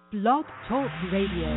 Blog Talk Radio.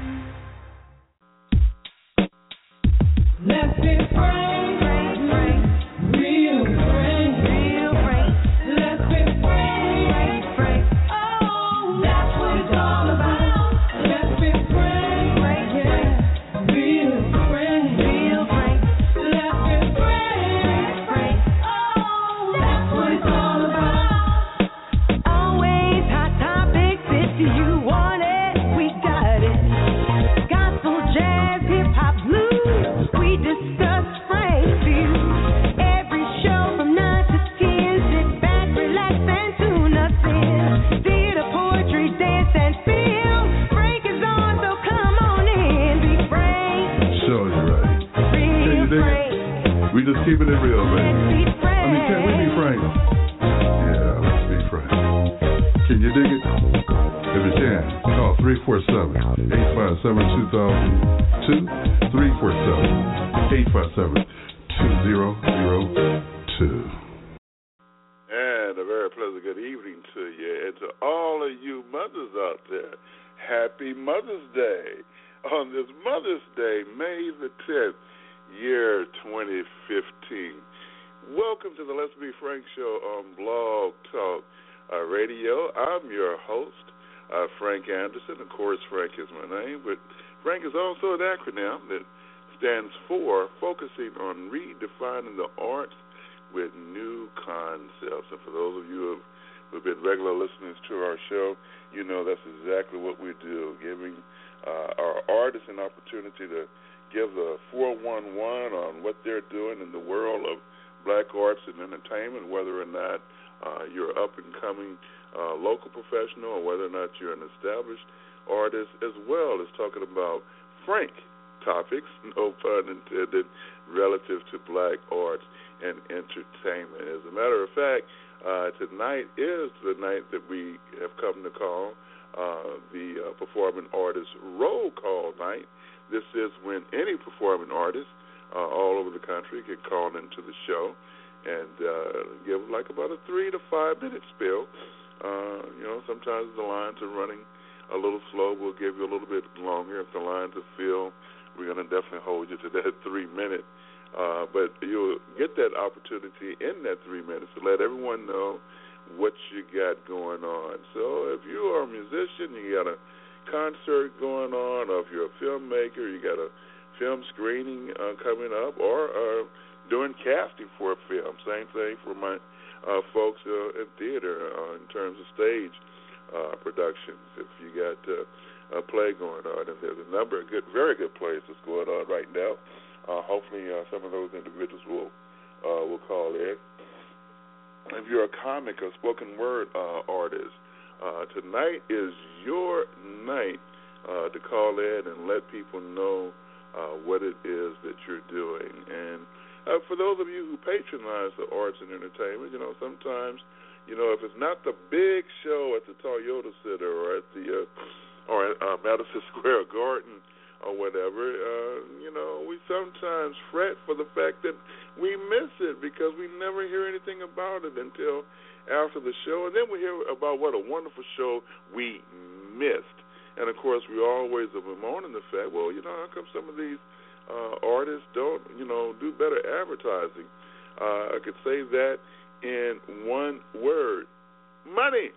Let's be friends, real friends, Let's be friends, oh, that's what it's all about. Let's be friends, yeah, real friends, Let's be friends, oh, that's what it's all about. Always hot topics, if you want it, we got it. Gospel, jazz, hip hop, blues, we discuss Frank's views. Every show from 9 to 10, sit back, relax, and tune us in. Theater, poetry, dance, and film. Frank is on, so come on in. Be Frank. Sure, you're right. Can you dig it? We just keeping it real, man. I mean, can we be frank? Yeah, let's be frank. Can you dig it? If you can, call 347-857-2002, 347-857-2002. And a very pleasant good evening to you, and to all of you mothers out there, happy Mother's Day. On this Mother's Day, May the 10th, year 2015. Welcome to the Let's Be Frank show on Blog Talk Radio. I'm your host, Frank Anderson. Of course, Frank is my name, but Frank is also an acronym that stands for Focusing on Redefining the Arts with New Concepts. And for those of you who've been regular listeners to our show, you know that's exactly what we do, giving our artists an opportunity to give the 411 on what they're doing in the world of black arts and entertainment, whether or not you're up-and-coming local professional or whether or not you're an established artist, as well as talking about frank topics, no pun intended, relative to black arts and entertainment. As a matter of fact, tonight is the night that we have come to call the Performing Artist Roll Call Night. This is when any performing artist all over the country can call into the show and give like about a 3 to 5 minute spiel. Sometimes the lines are running a little slow. We'll give you a little bit longer. If the lines are filled, we're going to definitely hold you to that 3 minute. But you'll get that opportunity in that 3 minutes to let everyone know what you got going on. So if you are a musician, you got a concert going on, or if you're a filmmaker, you got a film screening coming up, or doing casting for a film. Same thing for my folks in theater in terms of stage productions. If you got a play going on, and there's a number of very good plays that's going on right now. Hopefully, some of those individuals will call in. If you're a comic or spoken word artist, tonight is your night to call in and let people know what it is that you're doing. And for those of you who patronize the arts and entertainment, sometimes, if it's not the big show at the Toyota Center or at the Madison Square Garden or whatever, we sometimes fret for the fact that we miss it because we never hear anything about it until after the show, and then we hear about what a wonderful show we missed. And, of course, we always are bemoaning the fact, well, how come some of these artists don't, do better advertising? I could say that in one word: money.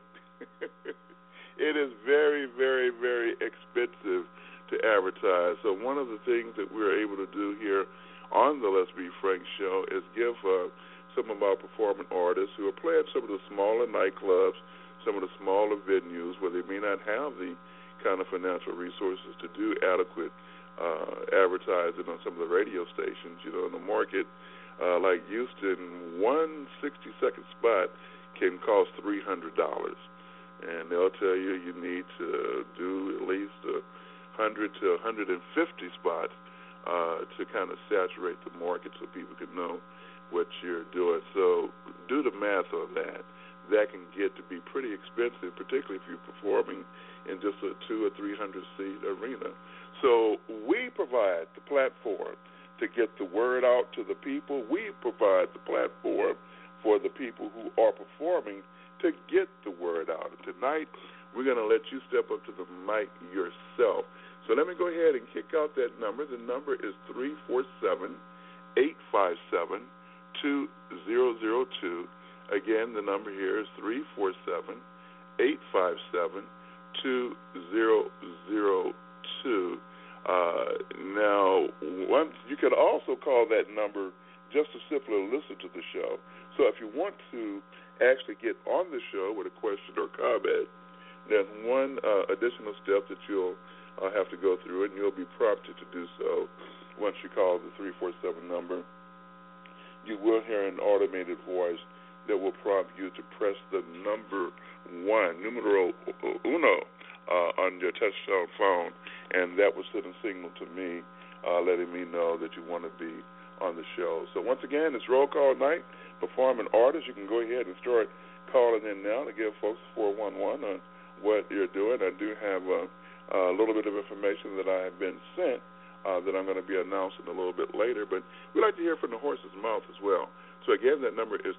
It is very, very, very expensive to advertise. So one of the things that we're able to do here on the Let's Be Frank show is give some of our performing artists who are playing some of the smaller nightclubs, some of the smaller venues where they may not have the kind of financial resources to do adequate advertising on some of the radio stations. In the market like Houston, one 60-second spot can cost $300. And they'll tell you need to do at least 100 to 150 spots to kind of saturate the market so people can know what you're doing. So do the math on that. That can get to be pretty expensive, particularly if you're performing in just a 200 or 300 seat arena. So we provide the platform to get the word out to the people. We provide the platform for the people who are performing to get the word out. And tonight we're going to let you step up to the mic yourself. So let me go ahead and kick out that number. The number is 347-857-2002. Again, the number here is 347-857-2002. Now, you can also call that number just to simply listen to the show. So if you want to actually get on the show with a question or comment, there's one additional step that you'll have to go through, and you'll be prompted to do so once you call the 347 number. You will hear an automated voice that will prompt you to press the number 1, numero uno, on your touch-tone phone, and that will send a signal to me letting me know that you want to be on the show. So once again, it's roll call night. Performing artists, you can go ahead and start calling in now to give folks 411 on what you're doing. I do have a little bit of information that I have been sent that I'm going to be announcing a little bit later, but we'd like to hear from the horse's mouth as well. So again, that number is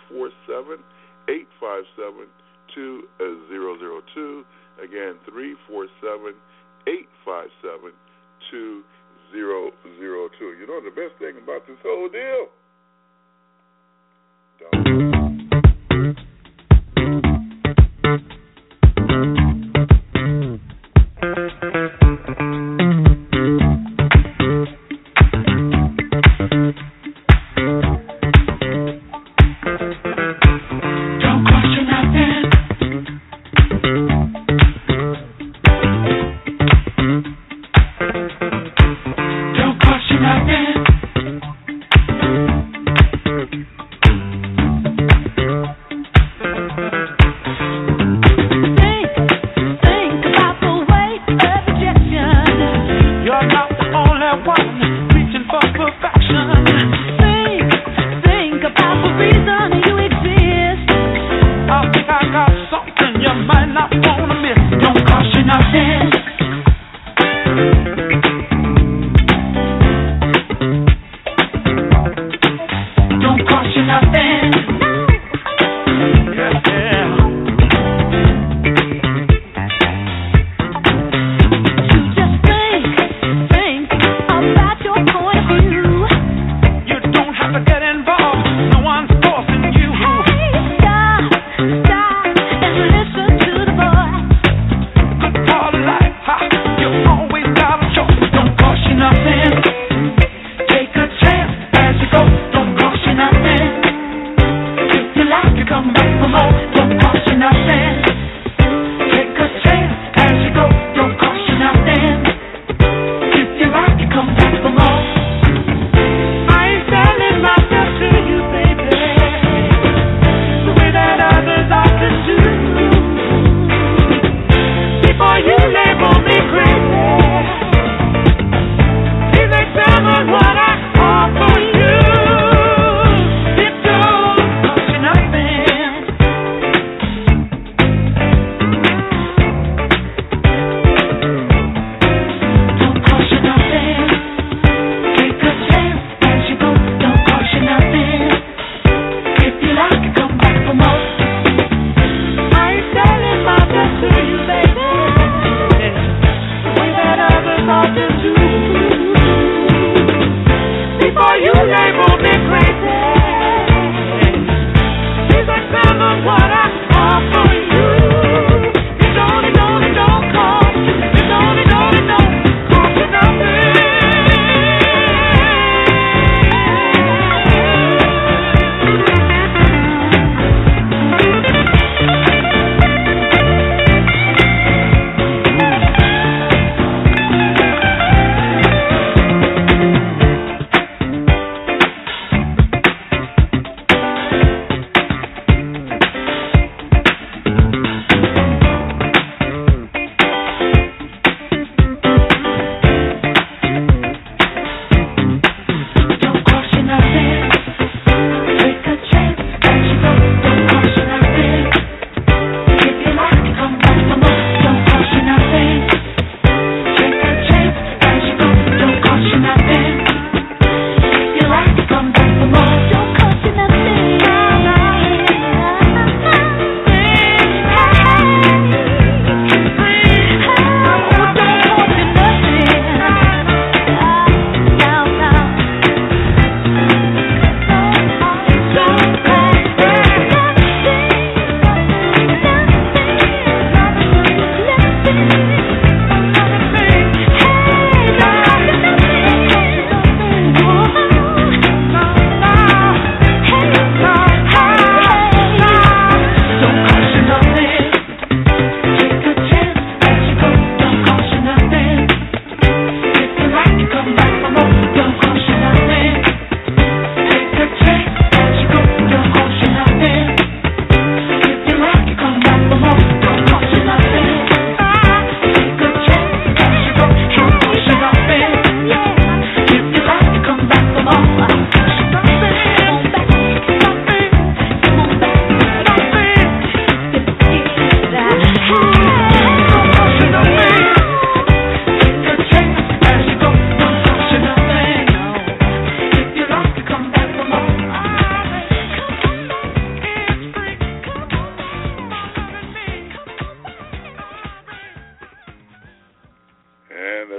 347-857-2002. Again, 347-857-2002. You know the best thing about this whole deal? All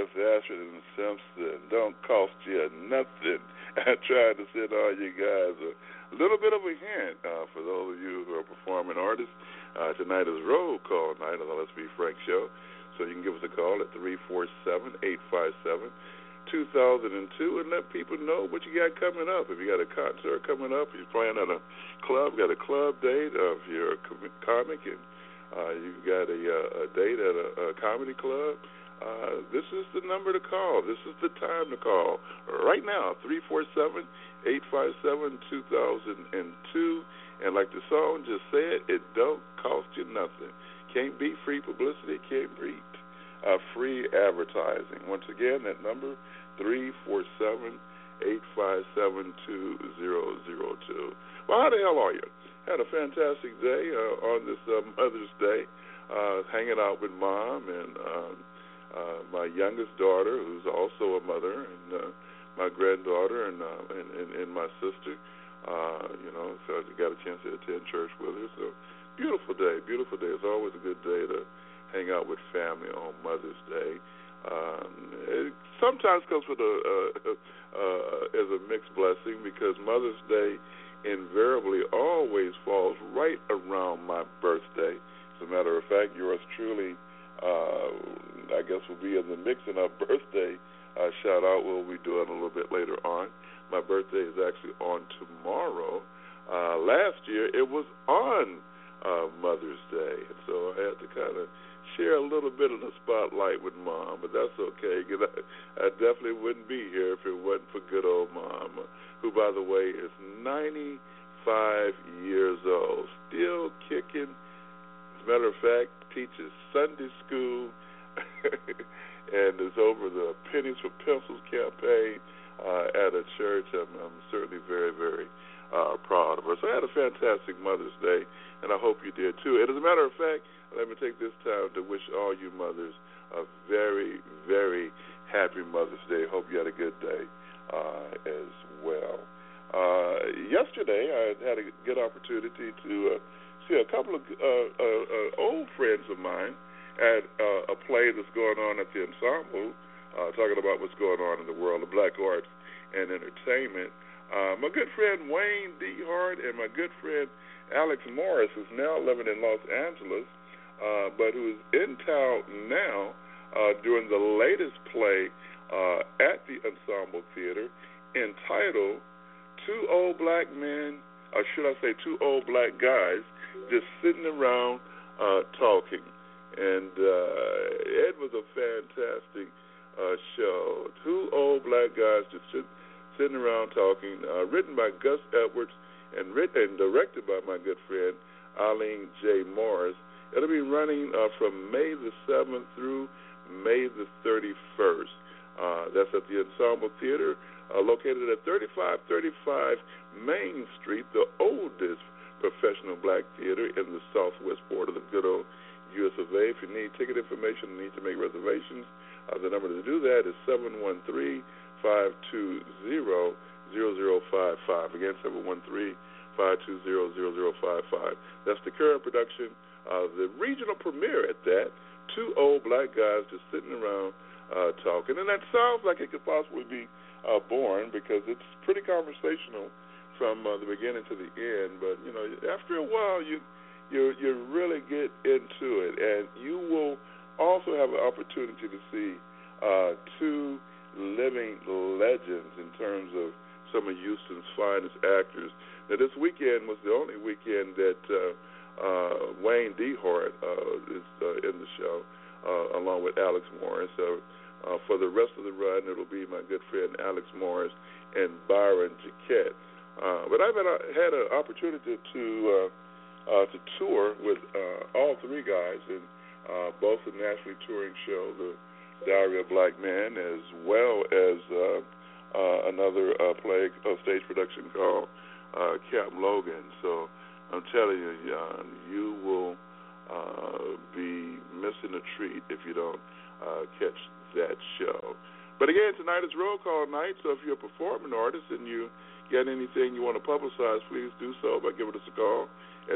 Wes Ashford and Simpson. Don't cost you nothing. I tried to send all you guys a little bit of a hint for those of you who are performing artists. Tonight is roll call night on the Let's Be Frank show. So you can give us a call at 347-857-2002 and let people know what you got coming up. If you got a concert coming up, you're playing at a club, got a club date, if you're a comic and you've got a date at a comedy club, this is the number to call. This is the time to call. Right now, 347-857-2002. And like the song just said, it don't cost you nothing. Can't beat free publicity, can't beat free advertising. Once again, that number, 347-857-2002. Well, how the hell are you? Had a fantastic day on this Mother's Day, hanging out with Mom and my youngest daughter, who's also a mother, and my granddaughter and my sister. So I got a chance to attend church with her. So beautiful day, beautiful day. It's always a good day to hang out with family on Mother's Day. It sometimes comes with as a mixed blessing because Mother's Day invariably always falls right around my birthday. As a matter of fact, yours truly, I guess, will be in the mixing up birthday shout out we'll be doing a little bit later on. My birthday is actually on tomorrow. Last year it was on Mother's Day, and so I had to kind of share a little bit of the spotlight with Mom, but that's okay, because I definitely wouldn't be here if it wasn't for good old Mom, who, by the way, is 95 years old, still kicking. As a matter of fact, teaches Sunday school and is over the Pennies for Pencils campaign at a church. I'm certainly very, very proud of her. So I had a fantastic Mother's Day, and I hope you did too. And as a matter of fact, let me take this time to wish all you mothers a very, very happy Mother's Day. Hope you had a good day as well. Yesterday, I had a good opportunity to see a couple of old friends of mine at a play that's going on at the Ensemble, talking about what's going on in the world of black arts and entertainment. My good friend Wayne D. Hart and my good friend Alex Morris, who's now living in Los Angeles, but who is in town now doing the latest play at the Ensemble Theater entitled Two Old Black Men, or should I say Two Old Black Guys, Just Sitting Around Talking. And it was a fantastic show. Two old black guys just sitting around talking, written by Gus Edwards and directed by my good friend Eileen J. Morris. It'll be running from May the 7th through May the 31st. That's at the Ensemble Theater, located at 3535 Main Street, the oldest professional black theater in the southwest border of the good old U.S. of A. If you need ticket information and need to make reservations, the number to do that is 713-520-0055. Again, 713-520-0055. That's the current production, the regional premiere at that. Two old black guys just sitting around talking. And that sounds like it could possibly be born because it's pretty conversational from the beginning to the end. But, you know, after a while, you really get into it, and you will also have an opportunity to see two living legends in terms of some of Houston's finest actors. Now, this weekend was the only weekend that Wayne D. Hart is in the show, along with Alex Morris. So for the rest of the run, it'll be my good friend Alex Morris and Byron Jaquette. But I've had an opportunity to tour with all three guys in both the nationally touring show, The Diary of a Black Man, as well as another stage production called Camp Logan. So I'm telling you, you will be missing a treat if you don't catch that show. But again, tonight is roll call night, so if you're a performing artist and you got anything you want to publicize, please do so by giving us a call at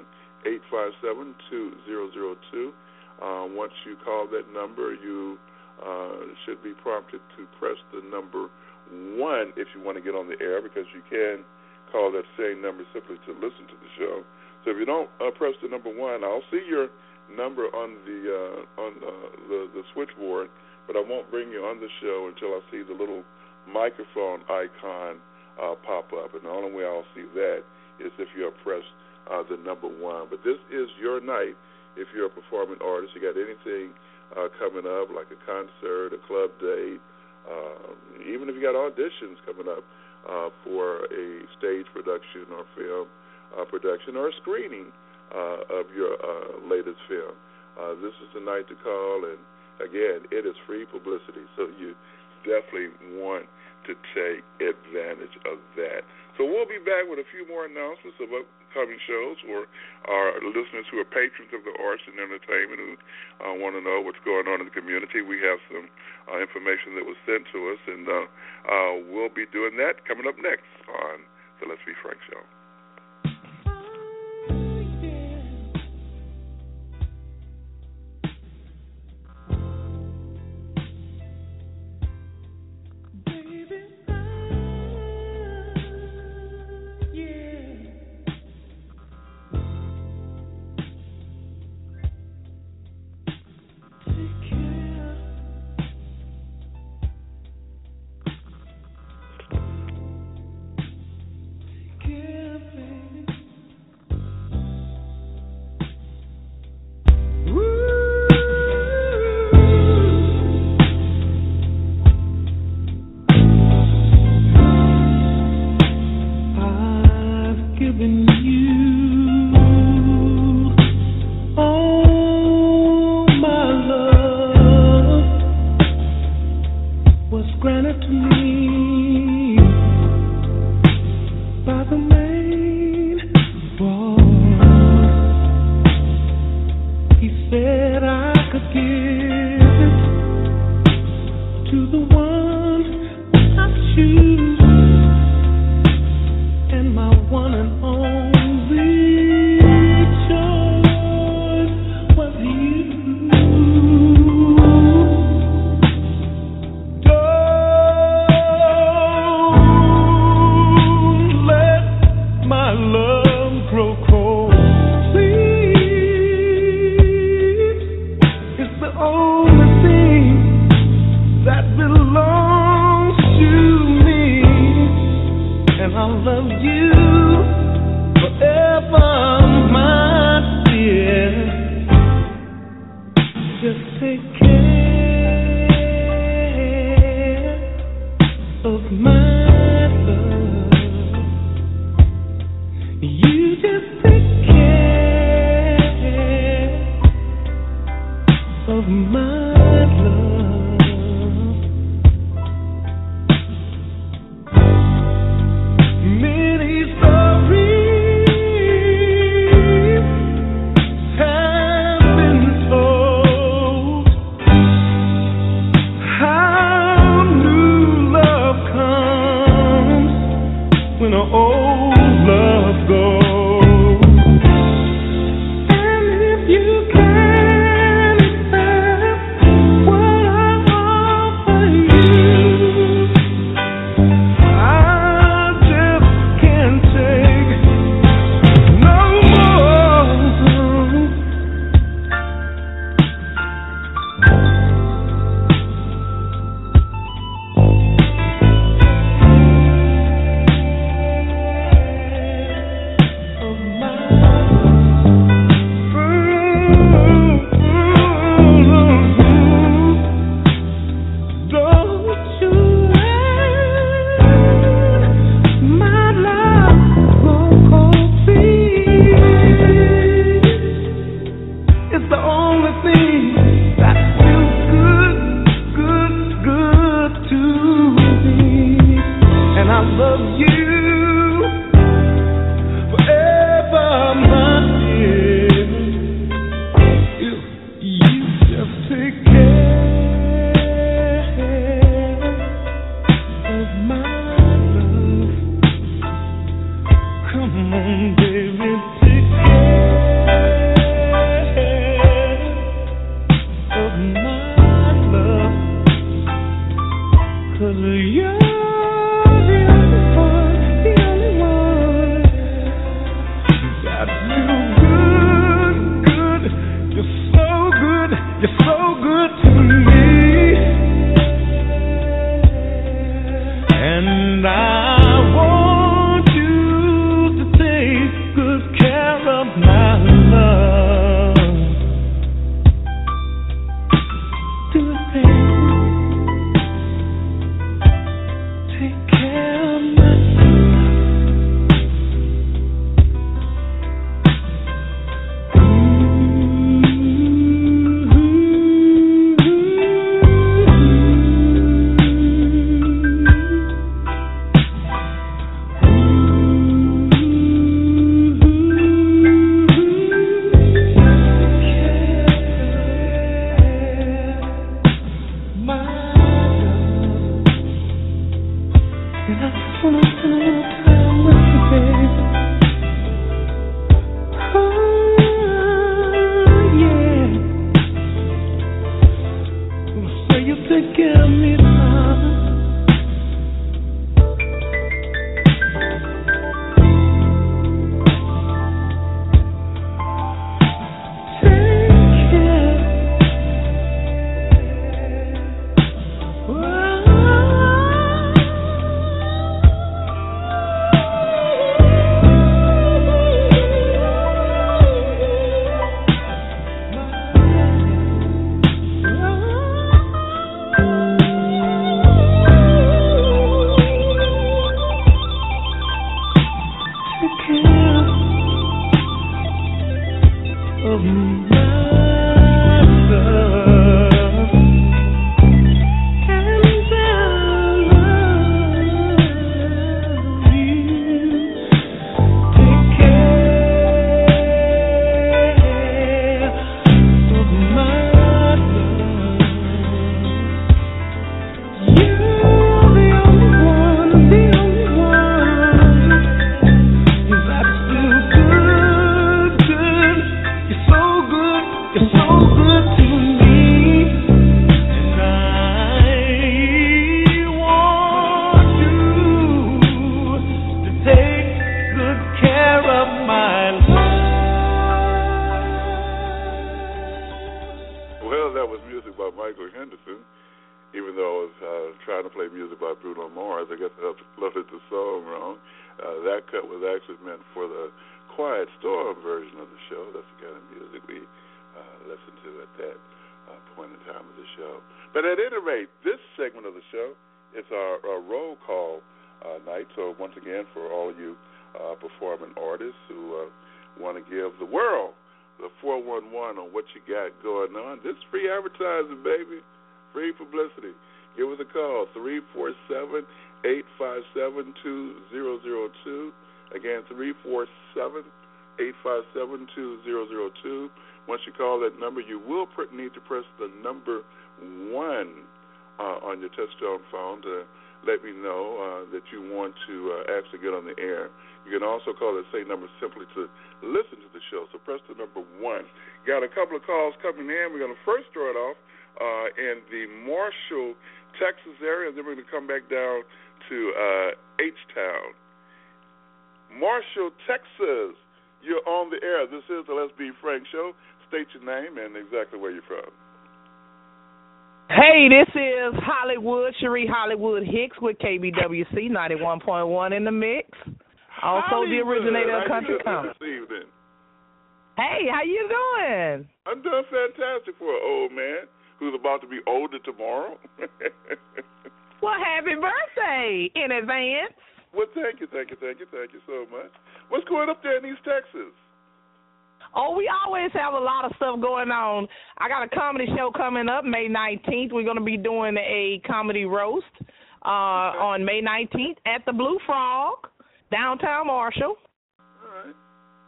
347-857-2002. Once you call that number, you should be prompted to press the number 1 if you want to get on the air, because you can call that same number simply to listen to the show. So if you don't press the number 1, I'll see your number on the switchboard, but I won't bring you on the show until I see the little microphone icon pop up. And the only way I'll see that is if you have pressed the number 1. But this is your night if you're a performing artist. You got anything coming up, like a concert, a club date, even if you got auditions coming up for a stage production or film production or a screening of your latest film. This is the night to call, and again, it is free publicity, so you definitely want to take advantage of that. So we'll be back with a few more announcements of upcoming shows for our listeners who are patrons of the arts and entertainment who want to know what's going on in the community. We have some information that was sent to us, and we'll be doing that coming up next on the Let's Be Frank Show. Of my love. good, you're so good to me. And I want you to take good care of my love. Do it, baby. Take care of my Hey, this is Hollywood, Cherie Hollywood Hicks with KBWC 91.1 in the mix. Also Hollywood, the originator of Country Comedy. Hey, how you doing? I'm doing fantastic for an old man who's about to be older tomorrow. Well, happy birthday in advance. Well, thank you so much. What's going up there in East Texas? Oh, we always have a lot of stuff going on. I got a comedy show coming up May 19th. We're going to be doing a comedy roast on May 19th at the Blue Frog, downtown Marshall. All right.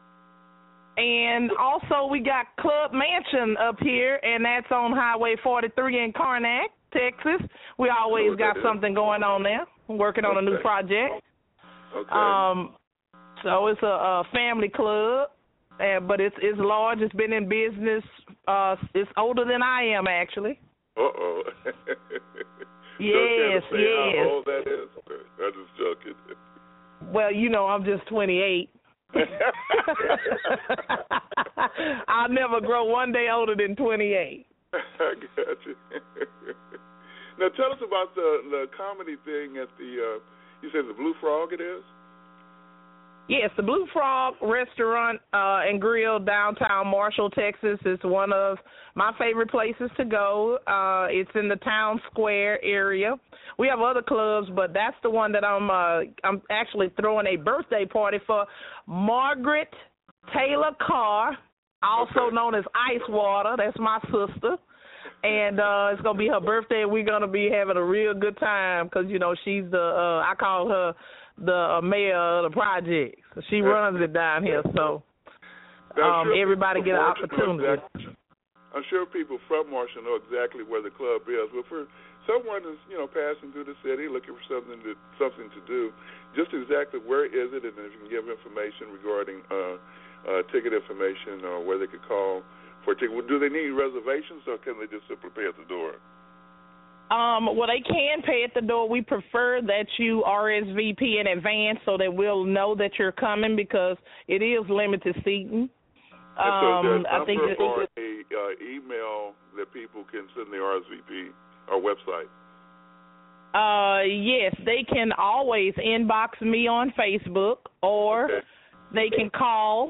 And also we got Club Mansion up here, and that's on Highway 43 in Karnak, Texas. We always got something going on there. I'm working on a new project. Okay. So it's a family club. But it's large. It's been in business. It's older than I am, actually. Uh-oh. Yes. How old that is? I'm just joking. Well, I'm just 28. I'll never grow one day older than 28. I got you. Now tell us about the comedy thing at the. You said the Blue Frog. It is. Yes, the Blue Frog Restaurant and Grill downtown Marshall, Texas is one of my favorite places to go. It's in the town square area. We have other clubs, but that's the one that I'm actually throwing a birthday party for Margaret Taylor Carr, also known as Ice Water. That's my sister. And it's going to be her birthday, and we're going to be having a real good time because, you know, she's I call her the mayor of the project. So she runs it down here, so everybody get an opportunity. I'm sure people from Marshall know exactly where the club is, but for someone who's, you know, passing through the city looking for something to do, just exactly where is it, and if you can give information regarding ticket information or where they could call for a ticket. Do they need reservations, or can they just simply pay at the door? Well, they can pay at the door. We prefer that you RSVP in advance so that we'll know that you're coming because it is limited seating. I think or a email that people can send their RSVP or website. Yes, they can always inbox me on Facebook, or they can call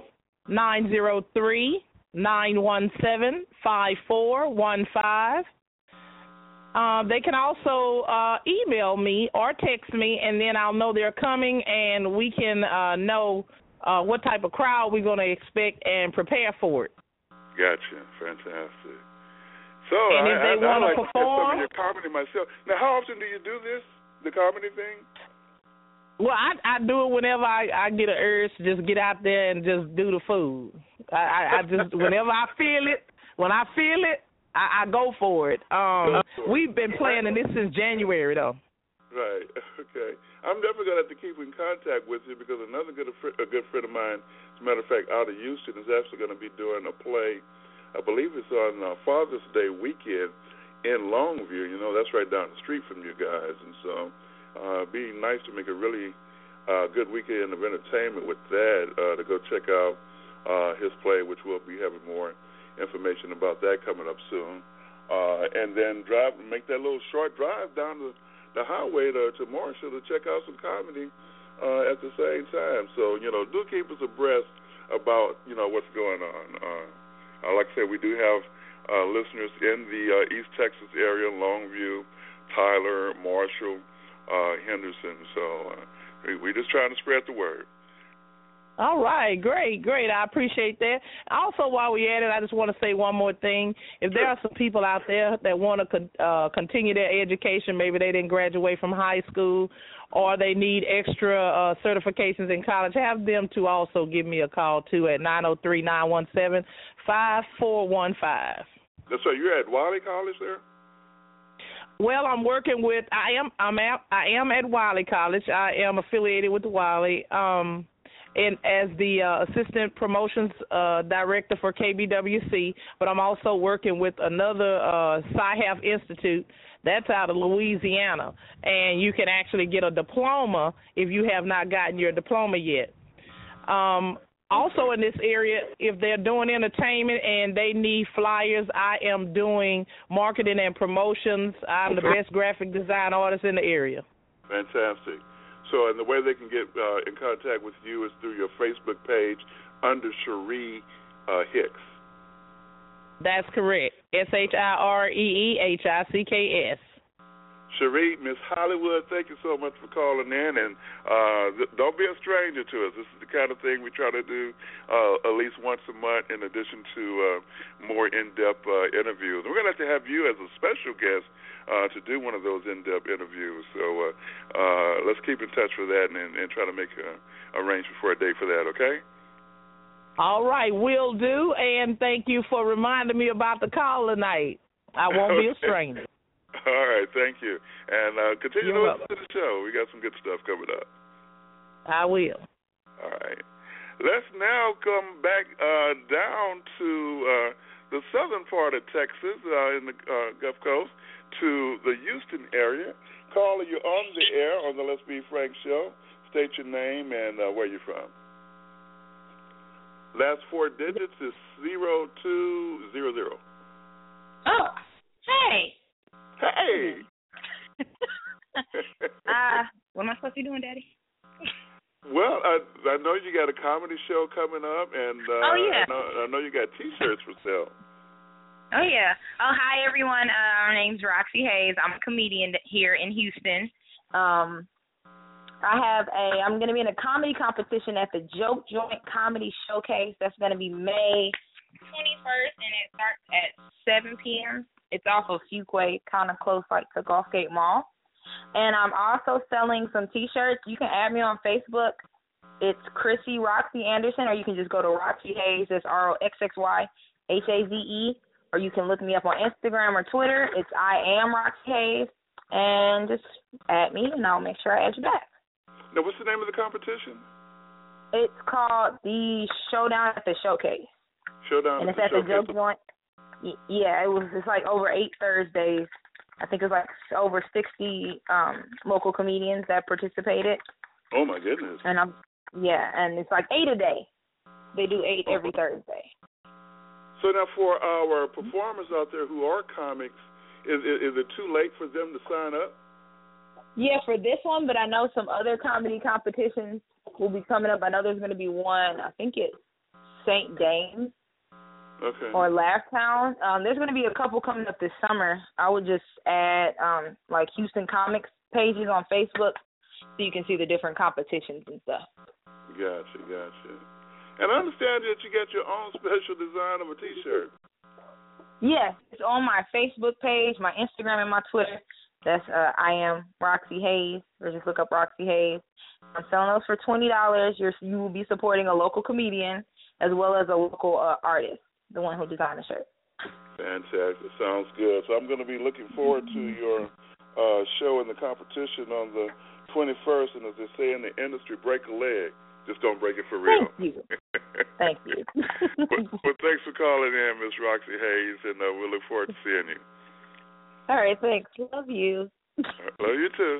903-917-5415. They can also email me or text me, and then I'll know they're coming, and we can know what type of crowd we're going to expect and prepare for it. Gotcha. Fantastic. So and if they want to like perform, some of your comedy myself. Now, how often do you do this, the comedy thing? Well, I do it whenever I get an urge to just get out there and just do the food. I just, whenever I feel it, I go for it. We've been planning this since January, though. Right. Okay. I'm definitely going to have to keep in contact with you because another good friend of mine, as a matter of fact, out of Houston, is actually going to be doing a play. I believe it's on Father's Day weekend in Longview. You know, that's right down the street from you guys. And so it'd be nice to make a really good weekend of entertainment with that, to go check out his play, which we'll be having more information about that coming up soon. And then make that little short drive down the highway to Marshall to check out some comedy at the same time. So, you know, do keep us abreast about, you know, what's going on. Like I said, we do have listeners in the East Texas area, Longview, Tyler, Marshall, Henderson. So we're just trying to spread the word. All right, great. I appreciate that. Also, while we're at it, I just want to say one more thing. If there are some people out there that want to continue their education, maybe they didn't graduate from high school or they need extra certifications in college, have them to also give me a call, too, at 903-917-5415. That's right. You're at Wiley College there? Well, I'm working with I am at Wiley College. I am affiliated with Wiley. And as the assistant promotions director for KBWC, but I'm also working with another Sci-Half Institute that's out of Louisiana, and you can actually get a diploma if you have not gotten your diploma yet. Also in this area, if they're doing entertainment and they need flyers, I am doing marketing and promotions. I'm the best graphic design artist in the area. Fantastic. So, and the way they can get in contact with you is through your Facebook page under Cherie Hicks. That's correct. SHIREEHICKS. Cherie, Miss Hollywood, thank you so much for calling in, and don't be a stranger to us. This is the kind of thing we try to do at least once a month in addition to more in-depth interviews. We're going to have you as a special guest to do one of those in-depth interviews. So let's keep in touch with that and try to make arrangements for a date for that, okay? All right, will do, and thank you for reminding me about the call tonight. I won't be a stranger. All right, thank you. And continue to listen to the show. We got some good stuff coming up. I will. All right. Let's now come back down to the southern part of Texas in the Gulf Coast to the Houston area. Caller, you're on the air on the Let's Be Frank show. State your name and where you're from. Last 4 digits is 0200. Oh, hey. Hey. What am I supposed to be doing, Daddy? Well, I know you got a comedy show coming up, and Oh, yeah. I know you got T-shirts for sale. Oh, yeah. Oh, hi, everyone. My name's Roxy Hayes. I'm a comedian here in Houston. I'm going to be in a comedy competition at the Joke Joint Comedy Showcase. That's going to be May 21st, and it starts at 7 p.m. It's off of Fuquay, kind of close, like to Gulfgate Mall. And I'm also selling some T-shirts. You can add me on Facebook. It's Chrissy Roxy Anderson, or you can just go to Roxy Hayes. That's ROXXYHAZE. Or you can look me up on Instagram or Twitter. It's I am Roxy Hayes. And just add me, and I'll make sure I add you back. Now, what's the name of the competition? It's called the Showdown at the Showcase. Showdown and at it's the at the Joke Joint. Yeah, it's like over 8 Thursdays. I think it's like over 60 local comedians that participated. Oh my goodness! And and it's like 8 a day. They do 8 every Thursday. So now, for our performers out there who are comics, is it too late for them to sign up? Yeah, for this one, but I know some other comedy competitions will be coming up. I know there's going to be one. I think it's St. James. Okay. Or Laughtown. There's going to be a couple coming up this summer. I would just add like Houston Comics pages on Facebook so you can see the different competitions and stuff. Gotcha. And I understand that you got your own special design of a T-shirt. Yeah, it's on my Facebook page, my Instagram, and my Twitter. That's I am Roxy Hayes, or just look up Roxy Hayes. I'm selling those for $20. You will be supporting a local comedian as well as a local artist, the one who designed the shirt. Fantastic. Sounds good. So I'm going to be looking forward to your show in the competition on the 21st. And as they say in the industry, break a leg. Just don't break it for real. Thank you. Well, thanks for calling in, Miss Roxy Hayes, and we'll look forward to seeing you. All right, thanks. Love you. Love you too.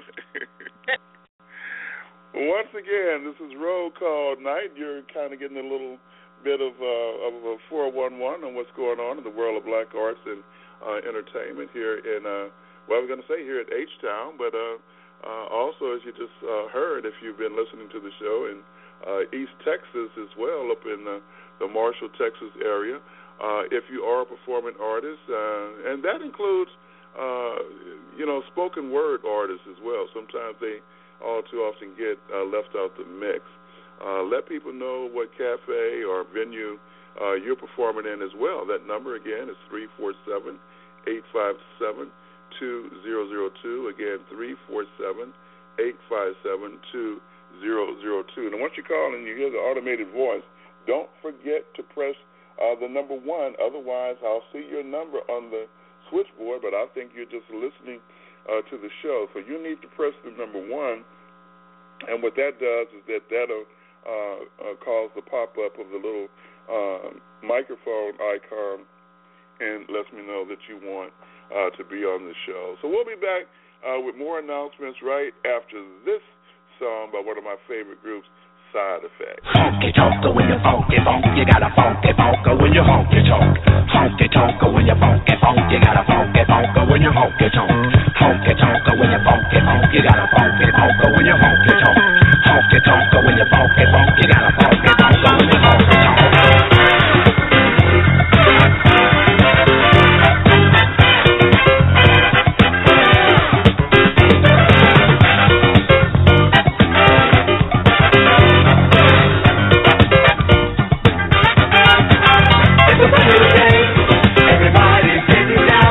Once again, this is Roll Call Night. You're kind of getting a little bit of a 411 on what's going on in the world of black arts and entertainment here in, we're going to say here at H-Town, but also, as you just heard, if you've been listening to the show, in East Texas as well, up in the Marshall, Texas area, if you are a performing artist, and that includes, spoken word artists as well. Sometimes they all too often get left out the mix. Let people know what cafe or venue you're performing in as well. That number, again, is 347-857-2002. Again, 347-857-2002. And once you call and you hear the automated voice, don't forget to press the number 1. Otherwise, I'll see your number on the switchboard, but I think you're just listening to the show. So you need to press the number 1, and what that does is that'll cause the pop-up of the little microphone icon and lets me know that you want to be on the show. So we'll be back with more announcements right after this song by one of my favorite groups, Side Effect. Honky tonka when you funky funk, you got a funky funka when you honky tonk. Honky tonka when you funky funk, you got a funky funka when you honky tonk. Honky tonka when you funky funk, you got a funky funka when you honky tonk. Honky tonka when you funky funk, you got a funky funka when you honky tonk. Everybody's getting down.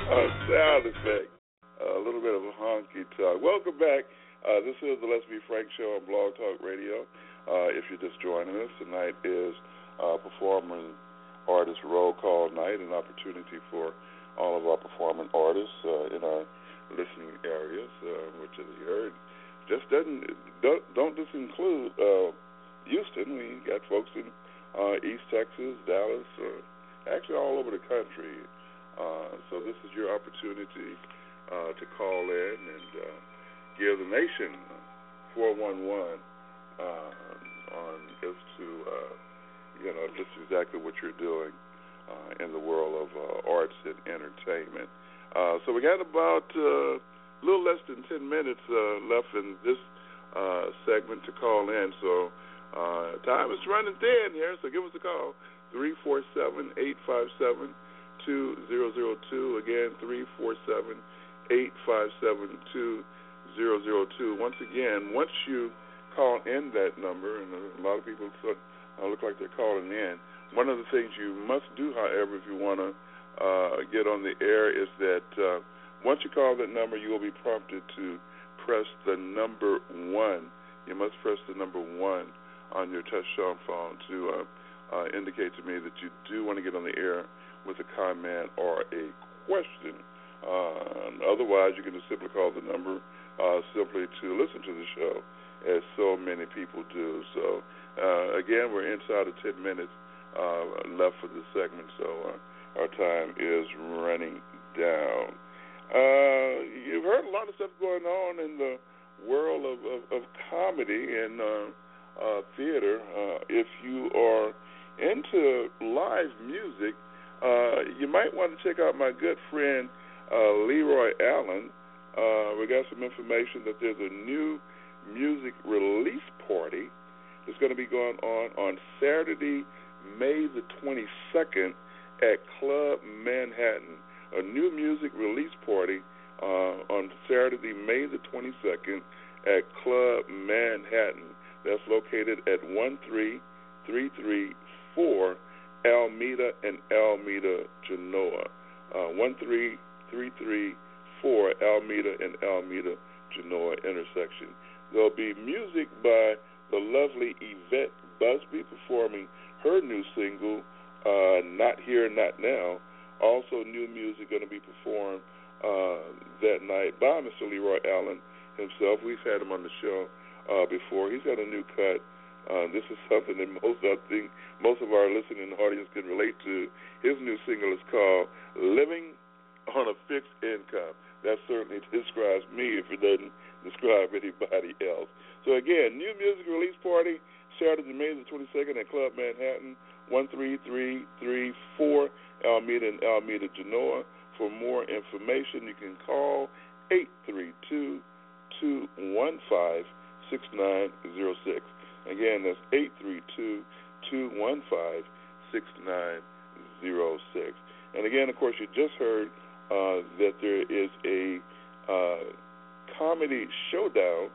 Sound effect. A little bit of a honky tonk. Welcome back. This is the Let's Be Frank Show on Blog Talk Radio. If you're just joining us, tonight is Performing Artist Roll Call Night, an opportunity for all of our performing artists in our listening areas, which, as you heard, just don't just include Houston. We got folks in East Texas, Dallas, actually all over the country. So this is your opportunity to call in and give the nation 411 on as to just exactly what you're doing in the world of arts and entertainment. So we got about a little less than 10 minutes left in this segment to call in. So time is running thin here, so give us a call, 347-857-2002. Again, 347-857-2002. Once again, once you call in that number, and a lot of people look like they're calling in, one of the things you must do, however, if you want to get on the air, is that once you call that number, you will be prompted to press the number 1. You must press the number 1 on your touch-tone phone to indicate to me that you do want to get on the air with a comment or a question. Otherwise, you can just simply call the number simply to listen to the show, as so many people do. So, again, we're inside of 10 minutes left for this segment, so our time is running down. You've heard a lot of stuff going on in the world of comedy and theater. If you are into live music, you might want to check out my good friend Leroy Allen. We got some information that there's a new music release party that's going to be going on Saturday, May the 22nd at Club Manhattan. A new music release party on Saturday, May the 22nd at Club Manhattan. That's located at 13334 Alameda and Alameda, Genoa. 13334 Alameda and Alameda, Genoa intersection. There'll be music by the lovely Yvette Busby performing her new single, Not Here, Not Now. Also, new music going to be performed that night by Mr. Leroy Allen himself. We've had him on the show before. He's got a new cut. This is something that most of our listening audience can relate to. His new single is called Living on a Fixed Income. That certainly describes me if it doesn't describe anybody else. So, again, new music release party, Saturday, May the 22nd at Club Manhattan, 13334 Alameda and Alameda, Genoa. For more information, you can call 832-215-6906. Again, that's 832-215-6906. And again, of course, you just heard that there is a comedy showdown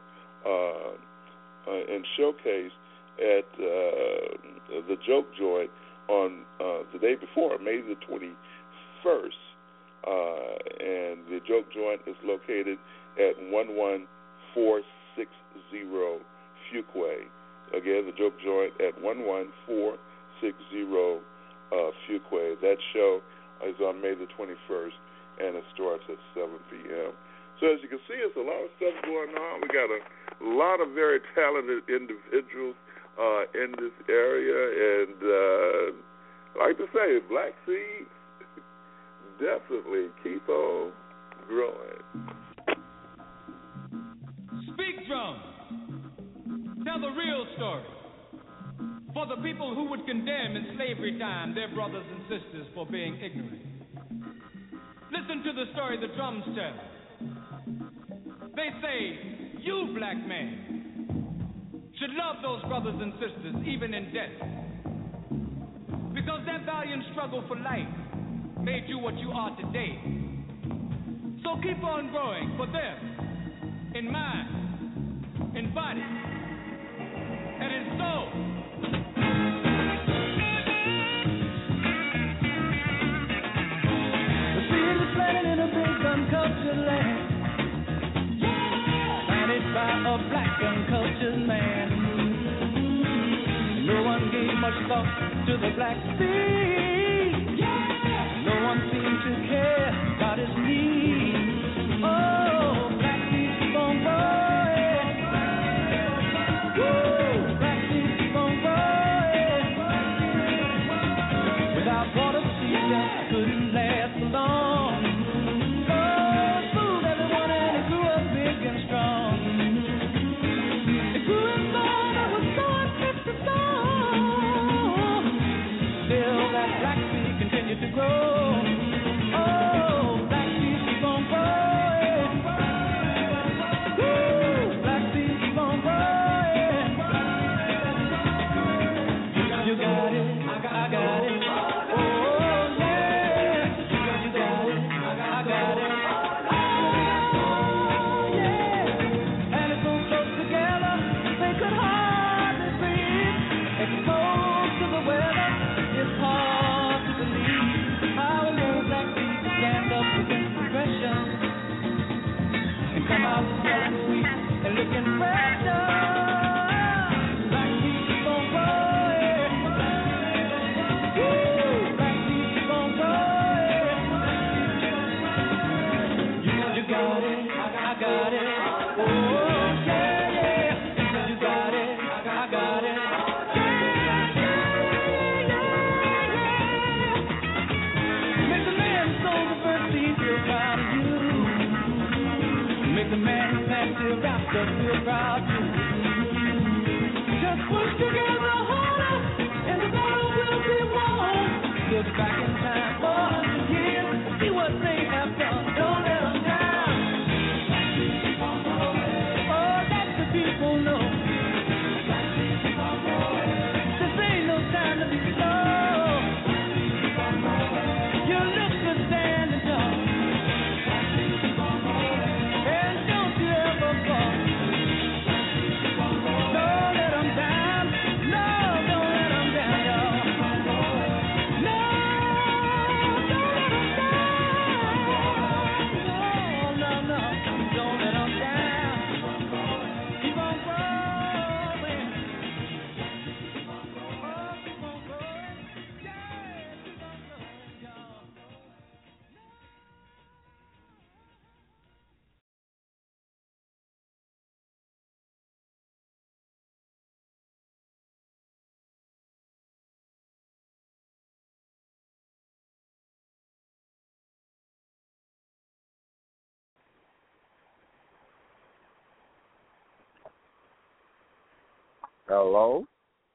and showcase at the Joke Joint on the day before, May the 21st. And the Joke Joint is located at 11460 Fuquay. Again, the Joke Joint at 11460 Fuquay. That show is on May the 21st, and it starts at 7 p.m. So as you can see, there's a lot of stuff going on. We got a lot of very talented individuals in this area, and I like to say, Black Seed, definitely keep on growing. Speak, drum. Tell the real story. For the people who would condemn in slavery time their brothers and sisters for being ignorant. Listen to the story the drums tell. They say, you, black man, should love those brothers and sisters even in death. Because that valiant struggle for life made you what you are today. So keep on growing for them, in mind, in body, and in soul. The seed is planted in a the land, planted by a black uncultured man. No one gave much thought to the black sea. No one seemed to care about his needs. Oh, black seeds keep on growing. Woo, black seeds keep on growing. Without water, seeds just couldn't last for long. Oh, it fooled everyone and it grew up big and strong. It grew in soil that was so unfit to sow. Still, that black seed continued to grow. Oh, black seeds keep on growing. Woo, black seeds keep on growing. You got it, I got it. Oh, yeah. You got it, I got it. Oh, yeah. And it's so close together, they could hardly breathe. Exposed to the weather, it's hard to believe how a little black seed can stand up against depression and come out smelling sweet and looking fresher. Black seed keep on growing. Woo, black seed keep on growing. You got it, I got it. Oh, yeah, yeah. You got it, I got it. Make the man who sold the first seed feel proud of you. Make the man who planted the raptor feel proud too. Just push together harder, and the world will be warm. Look back in time for 100 years, see what they have done. Don't let them down. Oh, let the people know. This ain't no time to be slow. You look good standing tall, and don't you ever fall. Don't let them down. No, don't let them down, y'all. No, don't let them down. No, don't let them down. Keep on growing. Keep on growing. Keep on growing. Yeah, keep on growing, y'all. Hello?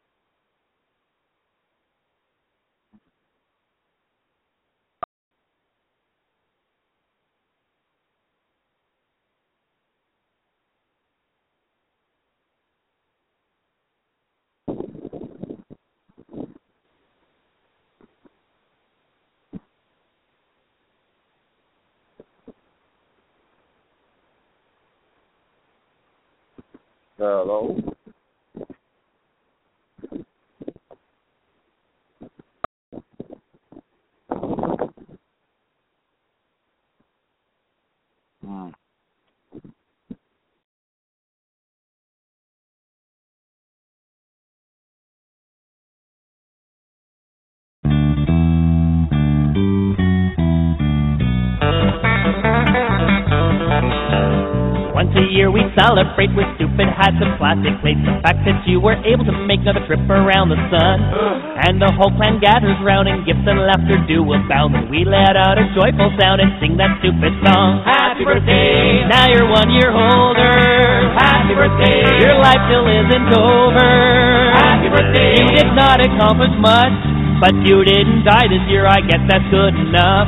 Hello? Once a year we celebrate with stupid hats and plastic plates. The fact that you were able to make another trip around the sun. And the whole clan gathers round and gifts and laughter do abound. And we let out a joyful sound and sing that stupid song. Happy birthday, now you're 1 year older. Happy birthday, your life still isn't over. Happy birthday, you did not accomplish much, but you didn't die this year, I guess that's good enough.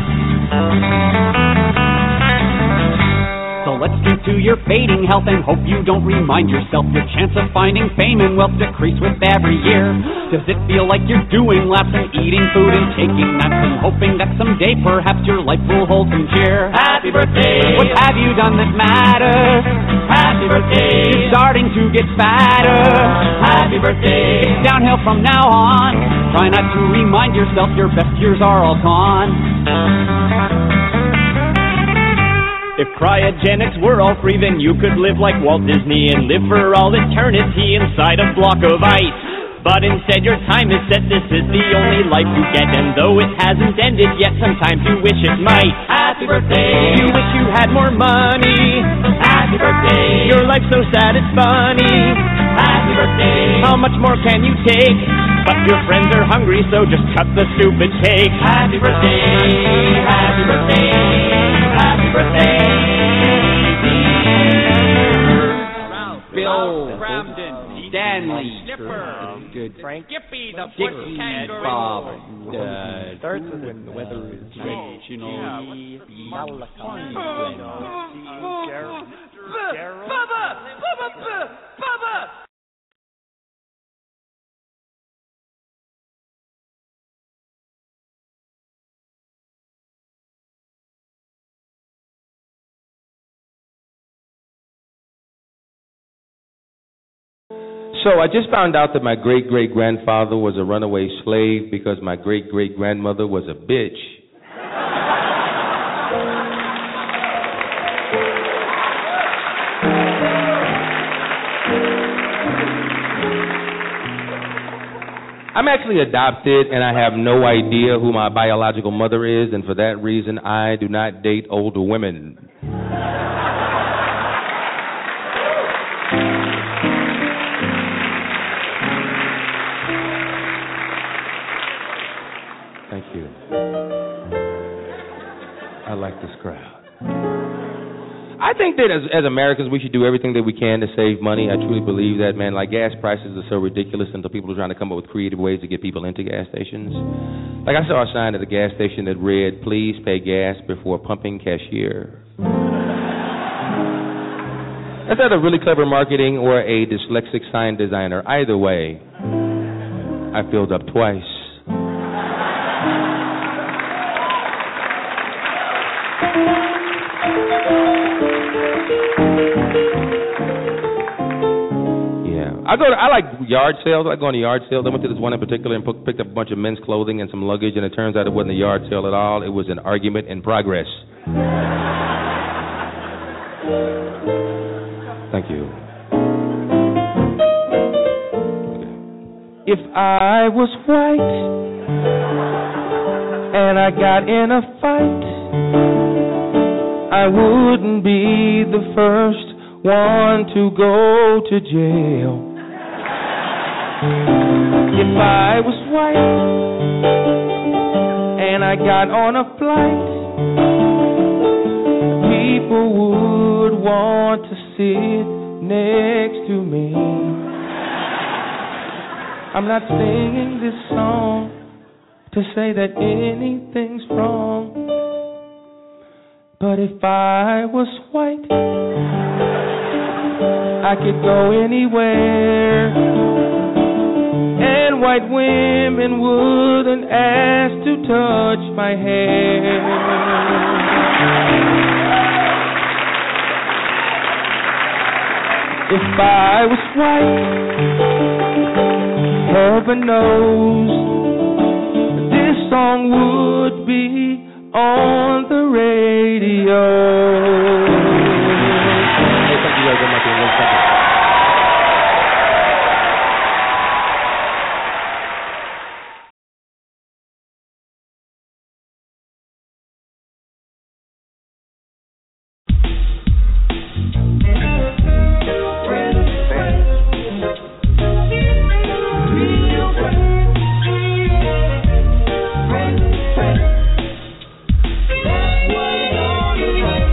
So let's drink to your fading health and hope you don't remind yourself your chance of finding fame and wealth decrease with every year. Does it feel like you're doing laps and eating food and taking naps and hoping that someday perhaps your life will hold some cheer? Happy birthday! What have you done that matters? Happy birthday! You're starting to get fatter. Happy birthday! It's downhill from now on. Try not to remind yourself your best years are all gone. If cryogenics were all free, then you could live like Walt Disney and live for all eternity inside a block of ice. But instead your time is set, this is the only life you get. And though it hasn't ended yet, sometimes you wish it might. Happy birthday! You wish you had more money. Happy birthday! Your life's so sad it's funny. Happy birthday! How much more can you take? But your friends are hungry, so just cut the stupid cake. Happy birthday! Happy birthday! Happy birthday! Bill, Ramden, Stanley, Snipper, good. Frank, Gippy, the Dickie, foot kangaroo. Bob, Starts with when the weather is Rich, you know. Bubba! So I just found out that my great-great-grandfather was a runaway slave because my great-great-grandmother was a bitch. I'm actually adopted, and I have no idea who my biological mother is, and for that reason, I do not date older women. Thank you. I like this crowd. I think that as Americans, we should do everything that we can to save money. I truly believe that, man. Like, gas prices are so ridiculous until people are trying to come up with creative ways to get people into gas stations. Like, I saw a sign at a gas station that read, "Please pay gas before pumping cashier." That's either really clever marketing or a dyslexic sign designer. Either way, I filled up twice. I like yard sales. I like going to yard sales. I went to this one in particular and picked up a bunch of men's clothing and some luggage, and it turns out it wasn't a yard sale at all. It was an argument in progress. Thank you. If I was white and I got in a fight, I wouldn't be the first one to go to jail. If I was white and I got on a flight, people would want to sit next to me. I'm not singing this song to say that anything's wrong, but if I was white, I could go anywhere, and white women wouldn't ask to touch my hair. If I was white, heaven knows this song would be on the radio. Hey, thank you guys very much. That's what it's all about.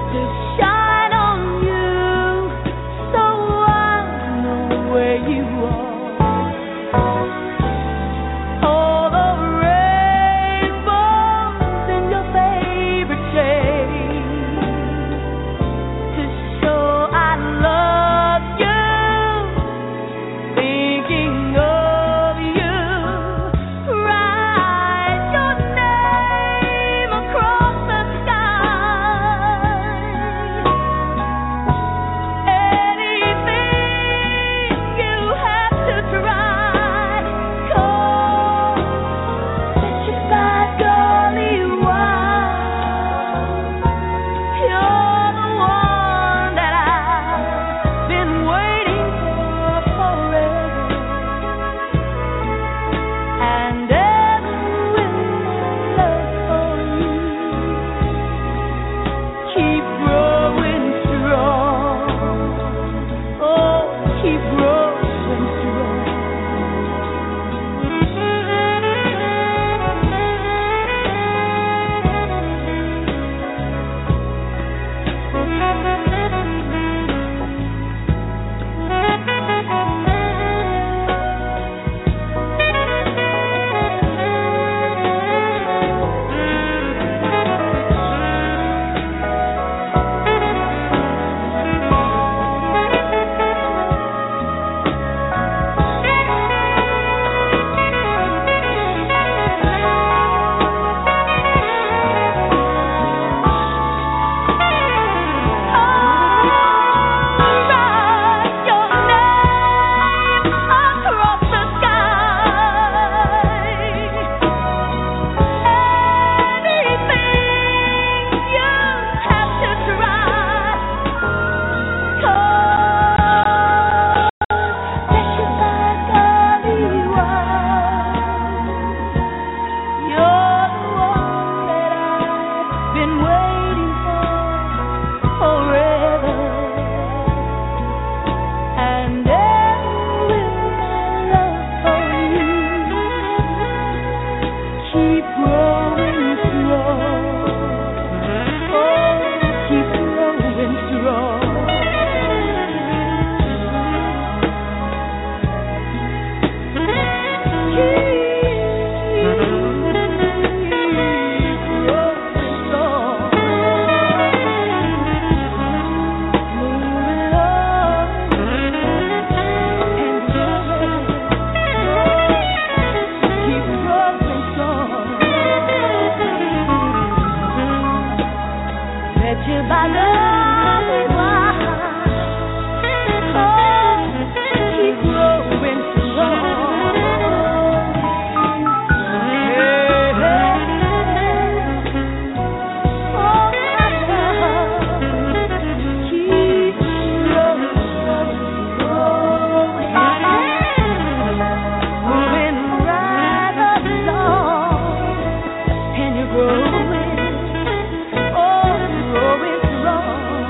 growing, oh, growing strong.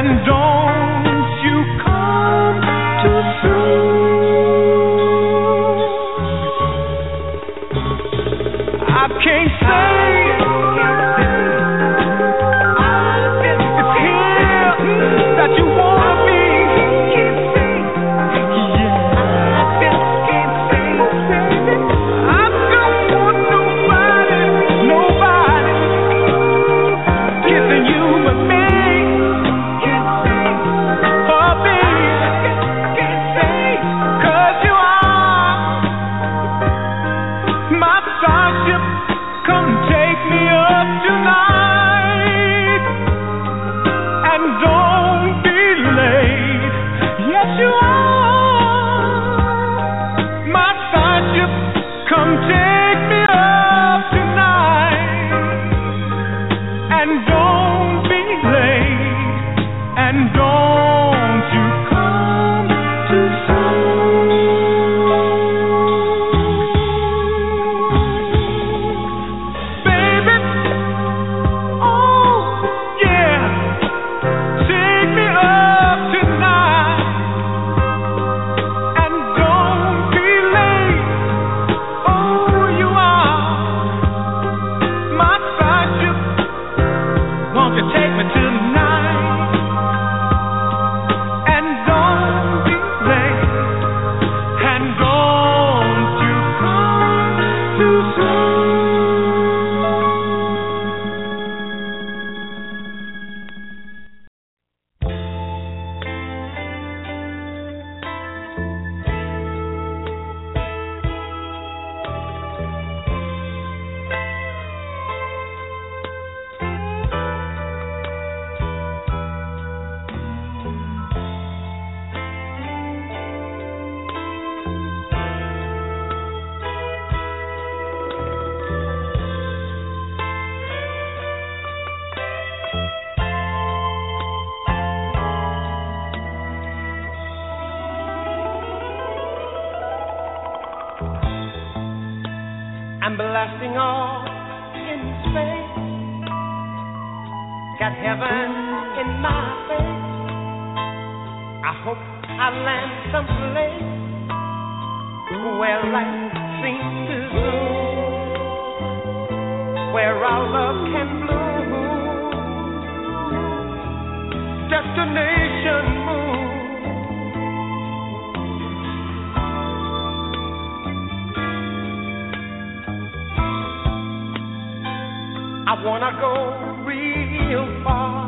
And don't you come too soon. I can't say it's here that you wanna be. I'm blasting off in space, got heaven in my face. I hope I land someplace where life seems to bloom, where our love can bloom. Destination moon. I wanna go real far,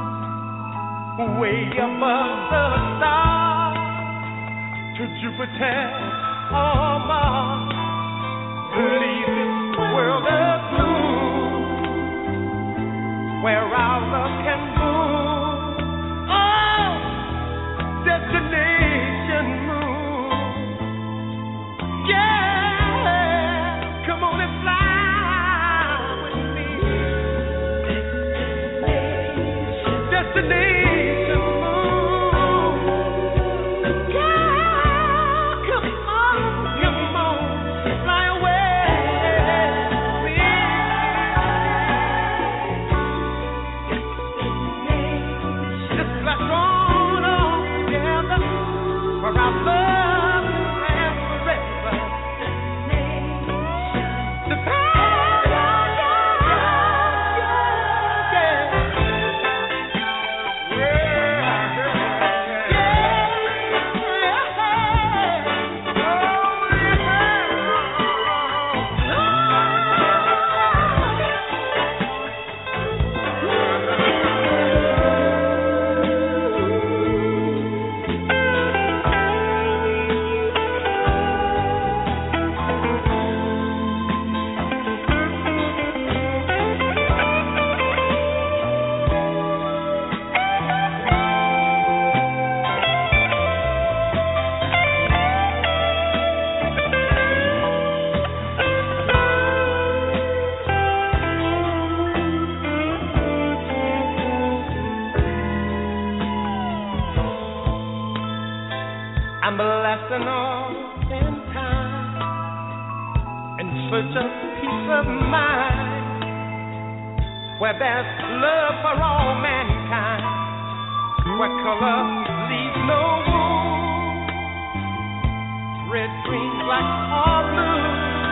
way above the stars, to Jupiter or Mars, leave this world agloom, where our love can bloom. Oh, destination moon. Yeah, come on and fly. Destination moon. Yeah, come on, fly away. Just let's roll on together for our love and forever. The I'm blasting off in time in search of peace of mind, where there's love for all mankind. where color leaves no wound. Red, green, black, or blue.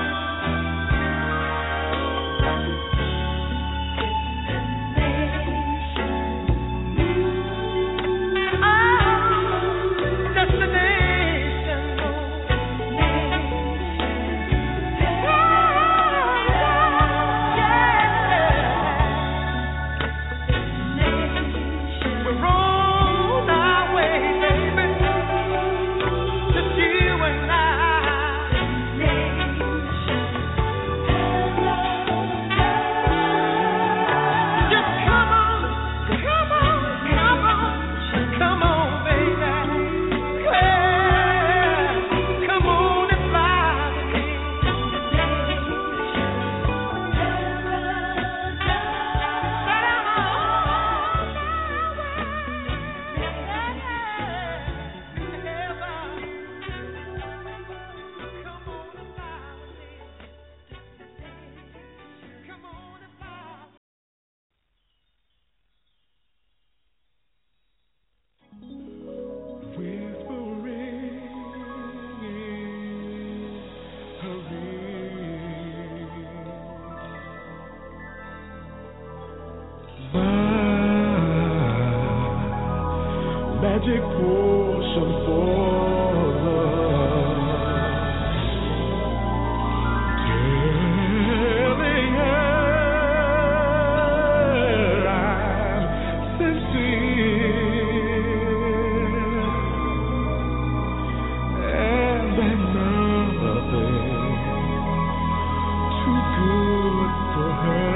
Magic potion for love, telling her I'm sincere, and that nothing too good for her.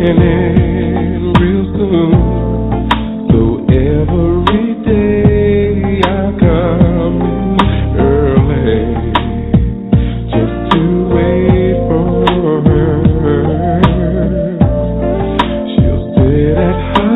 beginning real soon. So every day I come in early just to wait for her. She'll sit at her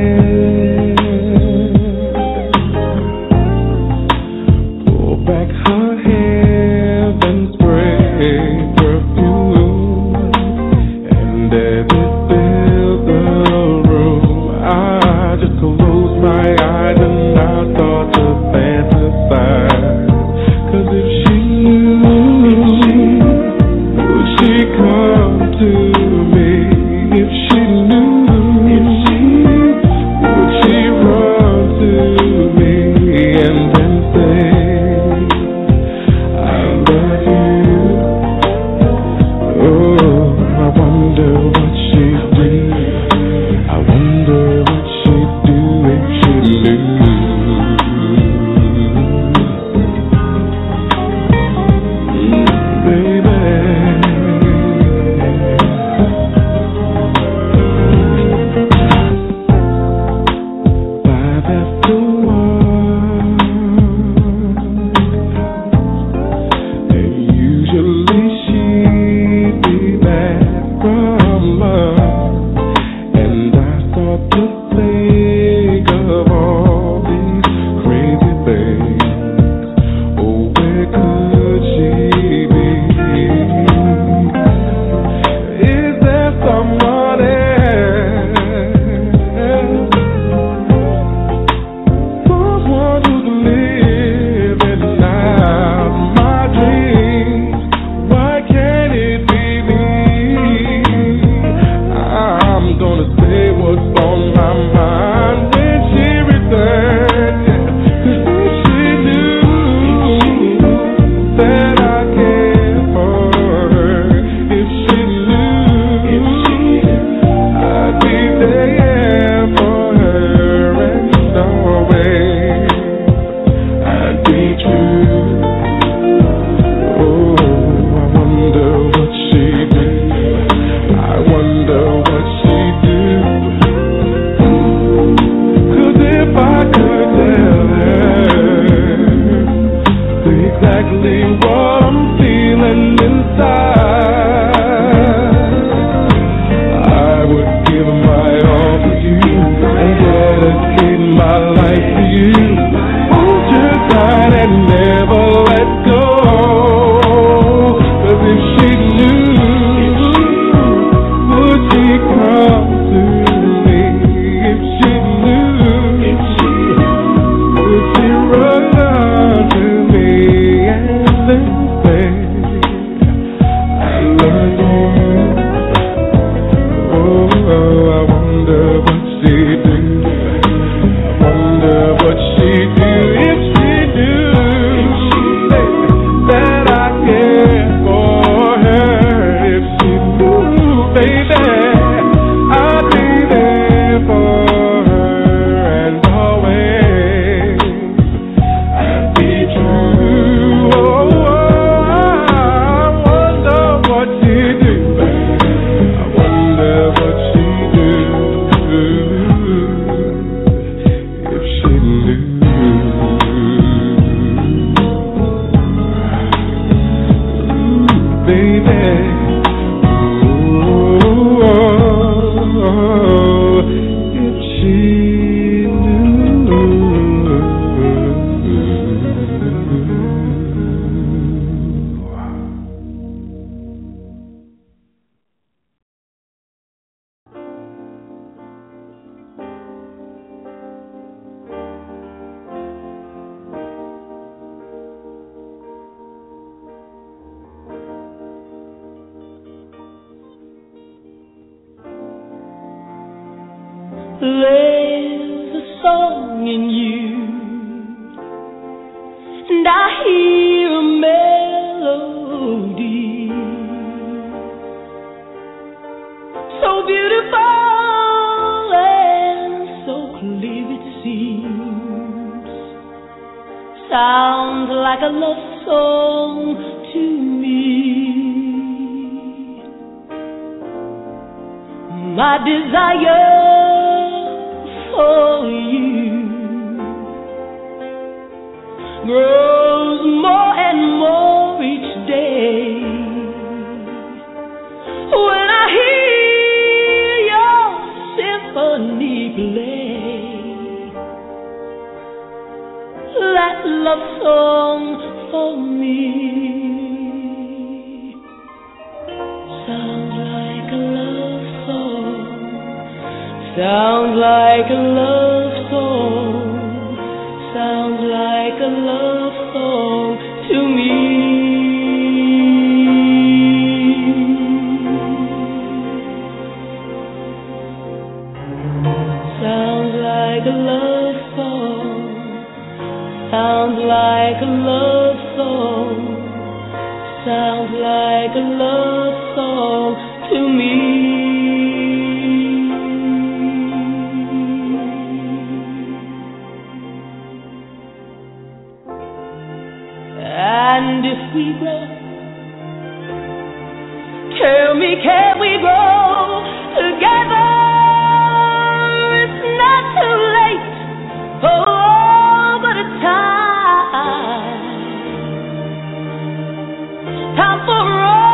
desk, pull back her hair, then spray perfume, and as it fills the room, I just close my eyes and I start to fantasize. 'Cause if she knew, would she come to me? If she knew, would she run to me and then say, I love you? Oh, I wonder what she'd do. I wonder what she'd do if she knew. Baby. 5 after 1, and usually she'd be back from lunch, and I start to think of all these crazy things. Oh, where could she be? Is there someone else? Someone who's living out my dreams? Why can't it be me? I'm gonna say what's on my mind when she returns. 'Cause if she knew that I care for her, if she knew, I'd be there for her and always I'd be true. Oh, I wonder what she'd do. I wonder what she'd do. 'Cause if I could tell her exactly what I'm feeling inside, I would give my all to you and dedicate my life to you. Hold you tight and never let go. 'Cause if she knew, would she come to me? If she knew, would she run to me and then say, I love you? Oh, I wonder what she'd do. I wonder what she'd do if she knew that I care for her. If she knew, baby, I'd be there for her and always I'd be true. Oh, I wonder what she'd do. I wonder what she'd do if she knew. Baby, oh, if she knew. There's a song in you, and I hear a melody so beautiful and so clear it seems. Sounds like a love song to me. my desire for you grows more and more each day. When I hear your symphony play, that love song for me sounds like a love song, sounds like a love song, sounds like a love song to me. Sounds like a love song, sounds like a love song, sounds like a love song to me. And if we grow, tell me, can we grow together? It's not too late, oh, but it's time for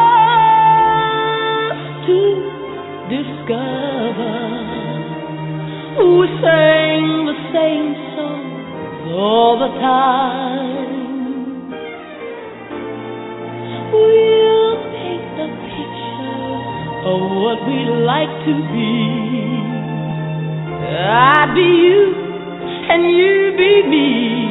us to discover. We sing the same song all the time. We'll paint the picture of what we'd like to be. I'd be you and you be me.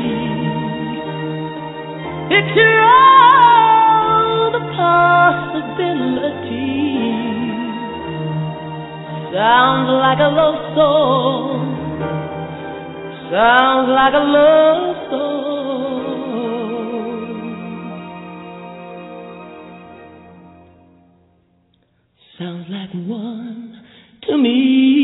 Picture all the possibilities. Sounds like a love song, sounds like a love song. Sounds like one to me.